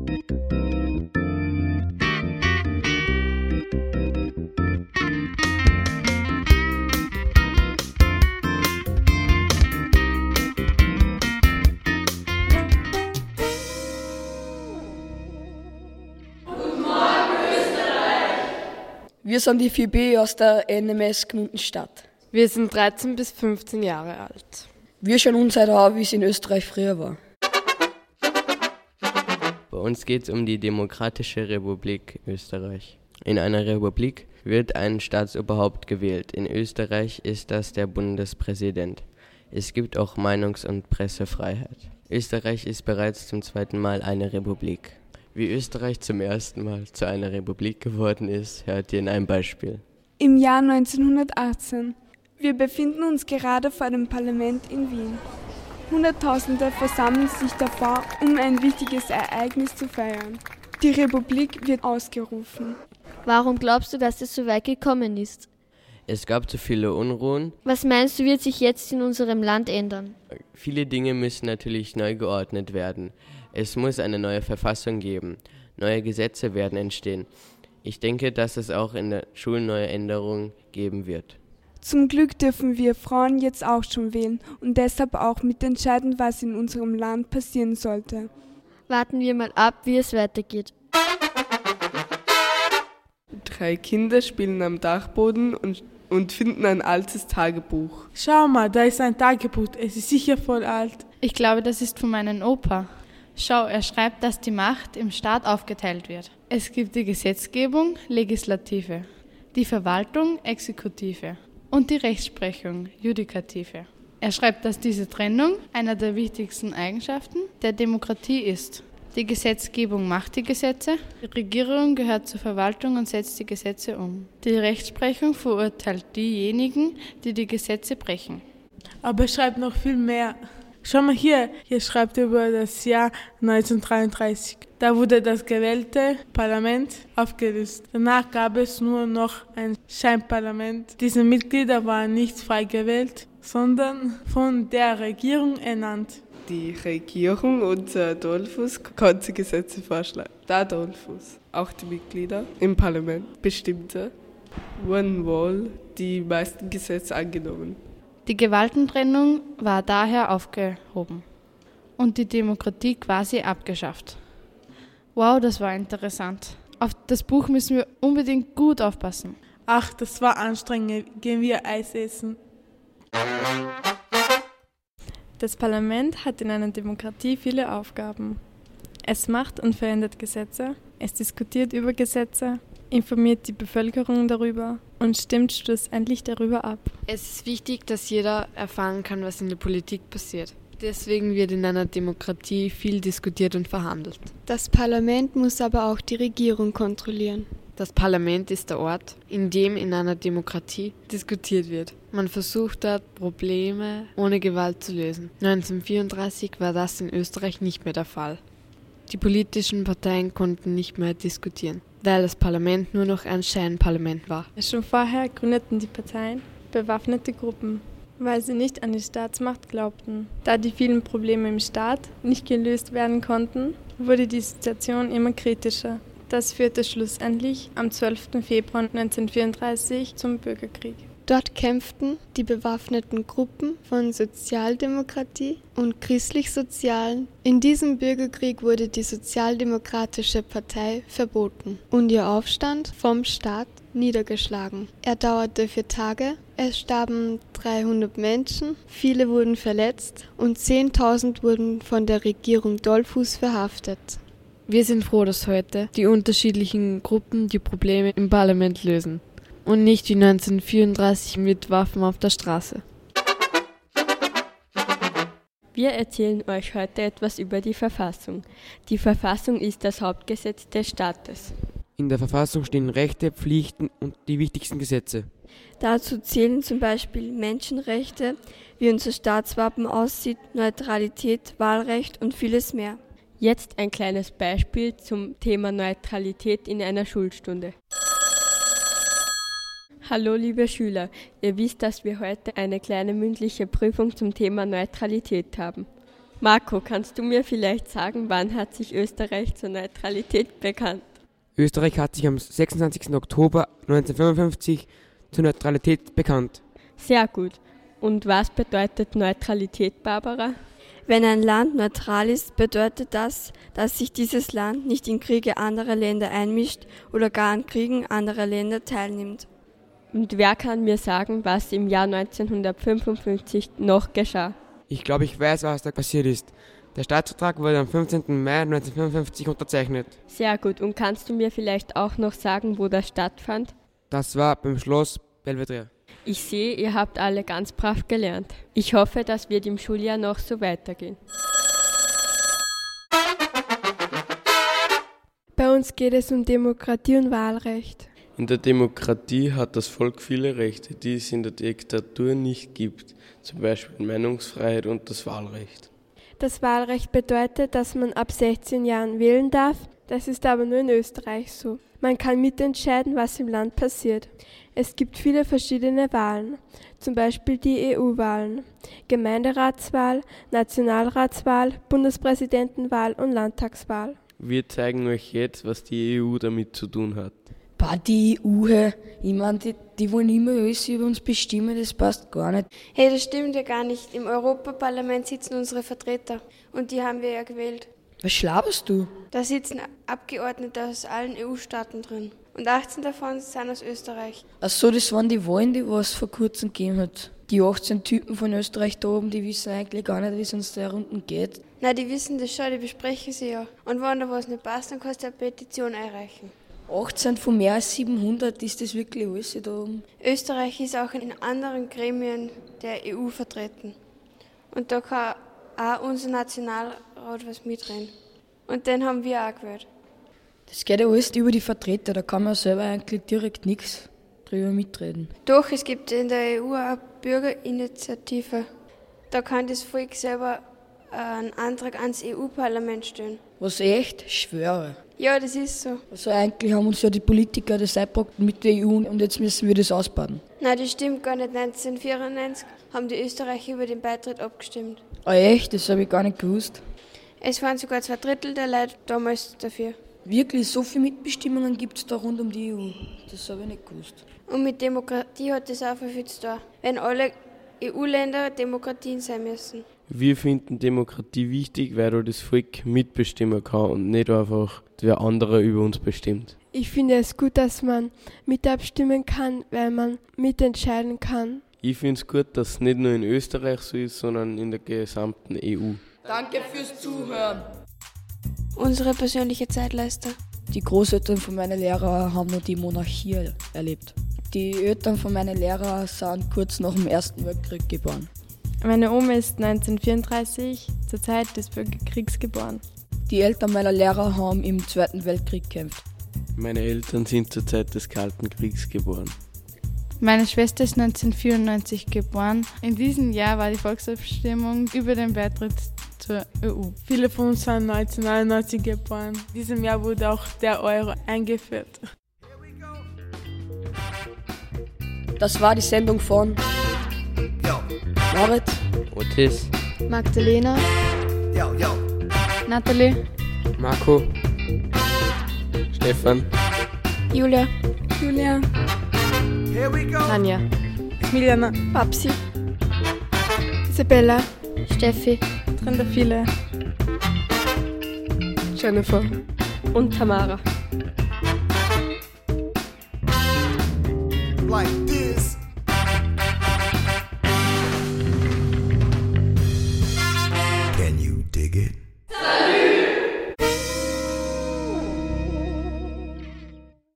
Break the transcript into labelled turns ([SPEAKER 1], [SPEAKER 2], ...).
[SPEAKER 1] Wir sind die 4B aus der NMS Gmundenstadt.
[SPEAKER 2] Wir sind 13 bis 15 Jahre alt.
[SPEAKER 1] Wir schauen uns heute an, wie es in Österreich früher war.
[SPEAKER 3] Bei uns geht es um die Demokratische Republik Österreich. In einer Republik wird ein Staatsoberhaupt gewählt. In Österreich ist das der Bundespräsident. Es gibt auch Meinungs- und Pressefreiheit. Österreich ist bereits zum zweiten Mal eine Republik. Wie Österreich zum ersten Mal zu einer Republik geworden ist, hört ihr in einem Beispiel.
[SPEAKER 4] Im Jahr 1918. Wir befinden uns gerade vor dem Parlament in Wien. Hunderttausende versammeln sich davor, um ein wichtiges Ereignis zu feiern. Die Republik wird ausgerufen.
[SPEAKER 5] Warum glaubst du, dass es so weit gekommen ist?
[SPEAKER 3] Es gab zu viele Unruhen.
[SPEAKER 5] Was meinst du, wird sich jetzt in unserem Land ändern?
[SPEAKER 3] Viele Dinge müssen natürlich neu geordnet werden. Es muss eine neue Verfassung geben. Neue Gesetze werden entstehen. Ich denke, dass es auch in der Schule neue Änderungen geben wird.
[SPEAKER 4] Zum Glück dürfen wir Frauen jetzt auch schon wählen und deshalb auch mitentscheiden, was in unserem Land passieren sollte.
[SPEAKER 5] Warten wir mal ab, wie es weitergeht.
[SPEAKER 2] 3 Kinder spielen am Dachboden und finden ein altes Tagebuch.
[SPEAKER 6] Schau mal, da ist ein Tagebuch. Es ist sicher voll alt.
[SPEAKER 7] Ich glaube, das ist von meinem Opa. Schau, er schreibt, dass die Macht im Staat aufgeteilt wird. Es gibt die Gesetzgebung, Legislative, die Verwaltung, Exekutive und die Rechtsprechung, Judikative. Er schreibt, dass diese Trennung einer der wichtigsten Eigenschaften der Demokratie ist. Die Gesetzgebung macht die Gesetze, die Regierung gehört zur Verwaltung und setzt die Gesetze um. Die Rechtsprechung verurteilt diejenigen, die die Gesetze brechen.
[SPEAKER 6] Aber er schreibt noch viel mehr. Schau mal hier schreibt er über das Jahr 1933. Da wurde das gewählte Parlament aufgelöst. Danach gab es nur noch ein Scheinparlament. Diese Mitglieder waren nicht frei gewählt, sondern von der Regierung ernannt.
[SPEAKER 2] Die Regierung unter Dollfuß konnte Gesetze vorschlagen. Da Dollfuß auch die Mitglieder im Parlament bestimmte, wurden wohl die meisten Gesetze angenommen.
[SPEAKER 7] Die Gewaltentrennung war daher aufgehoben und die Demokratie quasi abgeschafft. Wow, das war interessant. Auf das Buch müssen wir unbedingt gut aufpassen.
[SPEAKER 6] Ach, das war anstrengend. Gehen wir Eis essen.
[SPEAKER 8] Das Parlament hat in einer Demokratie viele Aufgaben. Es macht und verändert Gesetze, es diskutiert über Gesetze, informiert die Bevölkerung darüber und stimmt schlussendlich darüber ab.
[SPEAKER 2] Es ist wichtig, dass jeder erfahren kann, was in der Politik passiert. Deswegen wird in einer Demokratie viel diskutiert und verhandelt.
[SPEAKER 4] Das Parlament muss aber auch die Regierung kontrollieren.
[SPEAKER 2] Das Parlament ist der Ort, in dem in einer Demokratie diskutiert wird. Man versucht dort, Probleme ohne Gewalt zu lösen. 1934 war das in Österreich nicht mehr der Fall. Die politischen Parteien konnten nicht mehr diskutieren, weil das Parlament nur noch ein Scheinparlament war.
[SPEAKER 8] Schon vorher gründeten die Parteien bewaffnete Gruppen, weil sie nicht an die Staatsmacht glaubten. Da die vielen Probleme im Staat nicht gelöst werden konnten, wurde die Situation immer kritischer. Das führte schlussendlich am 12. Februar 1934 zum Bürgerkrieg.
[SPEAKER 4] Dort kämpften die bewaffneten Gruppen von Sozialdemokratie und Christlich-Sozialen. In diesem Bürgerkrieg wurde die Sozialdemokratische Partei verboten und ihr Aufstand vom Staat niedergeschlagen. Er dauerte 4 Tage, es starben 300 Menschen, viele wurden verletzt und 10.000 wurden von der Regierung Dollfuß verhaftet.
[SPEAKER 2] Wir sind froh, dass heute die unterschiedlichen Gruppen die Probleme im Parlament lösen. Und nicht wie 1934 mit Waffen auf der Straße.
[SPEAKER 9] Wir erzählen euch heute etwas über die Verfassung. Die Verfassung ist das Hauptgesetz des Staates.
[SPEAKER 10] In der Verfassung stehen Rechte, Pflichten und die wichtigsten Gesetze.
[SPEAKER 11] Dazu zählen zum Beispiel Menschenrechte, wie unser Staatswappen aussieht, Neutralität, Wahlrecht und vieles mehr.
[SPEAKER 9] Jetzt ein kleines Beispiel zum Thema Neutralität in einer Schulstunde. Hallo liebe Schüler, ihr wisst, dass wir heute eine kleine mündliche Prüfung zum Thema Neutralität haben. Marco, kannst du mir vielleicht sagen, wann hat sich Österreich zur Neutralität bekannt?
[SPEAKER 10] Österreich hat sich am 26. Oktober 1955 zur Neutralität bekannt.
[SPEAKER 9] Sehr gut. Und was bedeutet Neutralität, Barbara?
[SPEAKER 11] Wenn ein Land neutral ist, bedeutet das, dass sich dieses Land nicht in Kriege anderer Länder einmischt oder gar an Kriegen anderer Länder teilnimmt.
[SPEAKER 9] Und wer kann mir sagen, was im Jahr 1955 noch geschah?
[SPEAKER 10] Ich glaube, ich weiß, was da passiert ist. Der Staatsvertrag wurde am 15. Mai 1955 unterzeichnet.
[SPEAKER 9] Sehr gut. Und kannst du mir vielleicht auch noch sagen, wo das stattfand?
[SPEAKER 10] Das war beim Schloss Belvedere.
[SPEAKER 9] Ich sehe, ihr habt alle ganz brav gelernt. Ich hoffe, das wird im Schuljahr noch so weitergehen.
[SPEAKER 12] Bei uns geht es um Demokratie und Wahlrecht.
[SPEAKER 13] In der Demokratie hat das Volk viele Rechte, die es in der Diktatur nicht gibt, zum Beispiel Meinungsfreiheit und das Wahlrecht.
[SPEAKER 12] Das Wahlrecht bedeutet, dass man ab 16 Jahren wählen darf. Das ist aber nur in Österreich so. Man kann mitentscheiden, was im Land passiert. Es gibt viele verschiedene Wahlen, zum Beispiel die EU-Wahlen, Gemeinderatswahl, Nationalratswahl, Bundespräsidentenwahl und Landtagswahl.
[SPEAKER 13] Wir zeigen euch jetzt, was die EU damit zu tun hat.
[SPEAKER 1] Die EU, ich meine, die wollen immer alles über uns bestimmen, das passt gar nicht.
[SPEAKER 14] Hey, das stimmt ja gar nicht. Im Europaparlament sitzen unsere Vertreter und die haben wir ja gewählt.
[SPEAKER 1] Was schlaberst du?
[SPEAKER 14] Da sitzen Abgeordnete aus allen EU-Staaten drin. Und 18 davon sind aus Österreich.
[SPEAKER 1] Ach so, das waren die Wahlen, die was vor kurzem gegeben hat. Die 18 Typen von Österreich da oben, die wissen eigentlich gar nicht, wie es uns da unten geht.
[SPEAKER 14] Na, die wissen das schon, die besprechen sie ja. Und wenn da was nicht passt, dann kannst du eine Petition einreichen.
[SPEAKER 1] 18 von mehr als 700, ist das wirklich alles da oben?
[SPEAKER 14] Österreich ist auch in anderen Gremien der EU vertreten. Und da kann auch unser Nationalrat was mitreden. Und den haben wir auch gewählt.
[SPEAKER 1] Das geht ja alles über die Vertreter, da kann man selber eigentlich direkt nichts drüber mitreden.
[SPEAKER 14] Doch, es gibt in der EU eine Bürgerinitiative. Da kann das Volk selber einen Antrag ans EU-Parlament stellen.
[SPEAKER 1] Was echt? Ich schwöre.
[SPEAKER 14] Ja, das ist so.
[SPEAKER 1] Also eigentlich haben uns ja die Politiker das eingebracht mit der EU und jetzt müssen wir das ausbaden.
[SPEAKER 14] Nein, das stimmt gar nicht. 1994 haben die Österreicher über den Beitritt abgestimmt.
[SPEAKER 1] Ah echt? Das habe ich gar nicht gewusst.
[SPEAKER 14] Es waren sogar 2/3 der Leute damals dafür.
[SPEAKER 1] Wirklich, so viele Mitbestimmungen gibt es da rund um die EU. Das habe ich nicht gewusst.
[SPEAKER 14] Und mit Demokratie hat das auch viel zu tun. Wenn alle EU-Länder Demokratien sein müssen.
[SPEAKER 13] Wir finden Demokratie wichtig, weil da das Volk mitbestimmen kann und nicht einfach wer andere über uns bestimmt.
[SPEAKER 12] Ich finde es gut, dass man mitabstimmen kann, weil man mitentscheiden kann.
[SPEAKER 13] Ich finde es gut, dass es nicht nur in Österreich so ist, sondern in der gesamten EU.
[SPEAKER 1] Danke fürs Zuhören.
[SPEAKER 14] Unsere persönliche Zeitleiste.
[SPEAKER 1] Die Großeltern von meinen Lehrern haben noch die Monarchie erlebt. Die Eltern von meinen Lehrern sind kurz nach dem Ersten Weltkrieg geboren.
[SPEAKER 8] Meine Oma ist 1934 zur Zeit des Bürgerkriegs geboren.
[SPEAKER 1] Die Eltern meiner Lehrer haben im Zweiten Weltkrieg gekämpft.
[SPEAKER 13] Meine Eltern sind zur Zeit des Kalten Kriegs geboren.
[SPEAKER 7] Meine Schwester ist 1994 geboren. In diesem Jahr war die Volksabstimmung über den Beitritt zur EU.
[SPEAKER 6] Viele von uns sind 1999 geboren. In diesem Jahr wurde auch der Euro eingeführt.
[SPEAKER 1] Das war die Sendung von Moritz,
[SPEAKER 3] Otis,
[SPEAKER 5] Magdalena,
[SPEAKER 7] Nathalie,
[SPEAKER 10] Marco,
[SPEAKER 13] Stefan,
[SPEAKER 14] Julia,
[SPEAKER 7] Anja,
[SPEAKER 6] Milena,
[SPEAKER 12] Babsi, Isabella,
[SPEAKER 5] Steffi,
[SPEAKER 8] Drin viele.
[SPEAKER 12] Jennifer
[SPEAKER 9] und Tamara.
[SPEAKER 15] Like this.